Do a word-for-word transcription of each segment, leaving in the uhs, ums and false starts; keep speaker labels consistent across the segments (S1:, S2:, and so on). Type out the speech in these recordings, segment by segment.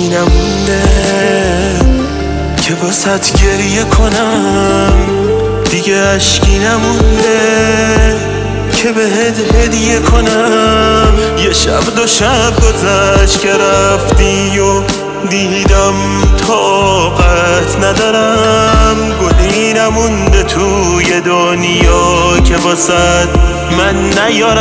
S1: نمونده که واسط گریه کنم، دیگه اشکی نمونده که بهت هدیه کنم. یه شب دو شب گذشت که رفتی و دیدم طاقت ندارم. گلی نمونده توی دنیا که واسط من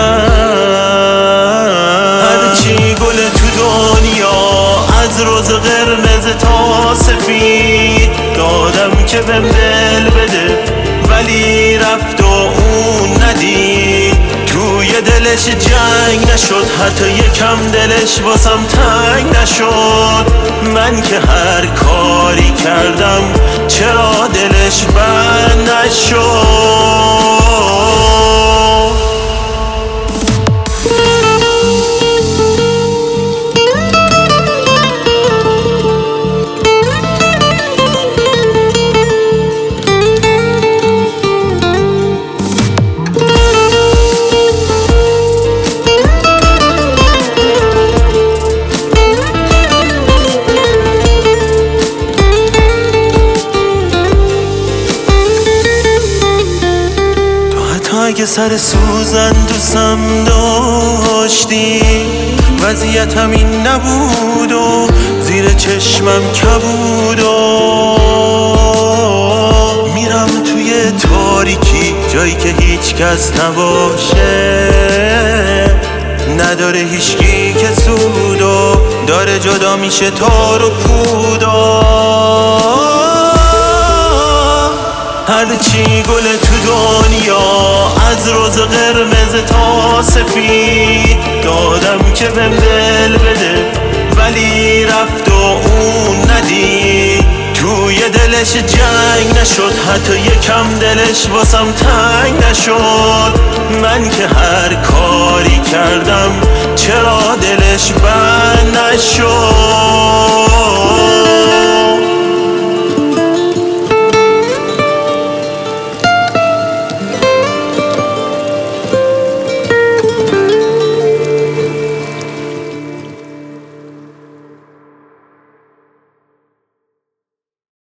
S1: نیارم. هرچی گل تو دنیا از روز قرمز تا سفید دادم که بهم دل بده، ولی رفت و اون ندید. توی دلش جنگ نشد، حتی یکم دلش واسم تنگ نشد. من که هر کاری کردم چرا دلش بند نشد؟ اگه سر سوزن دوستم داشتی، وضعیتم این نبود و زیر چشمم کبود و میرم توی تاریکی جایی که هیچ کس نباشه. نداره هیچکی که سود و داره جدا میشه تار و پود و هرچی گل تو دنیا از روز قرمز تا سفید دادم که بهم دل بده، ولی رفت و اون ندید. توی دلش جنگ نشد، حتی یکم دلش واسم تنگ نشد. من که هر کاری کردم چرا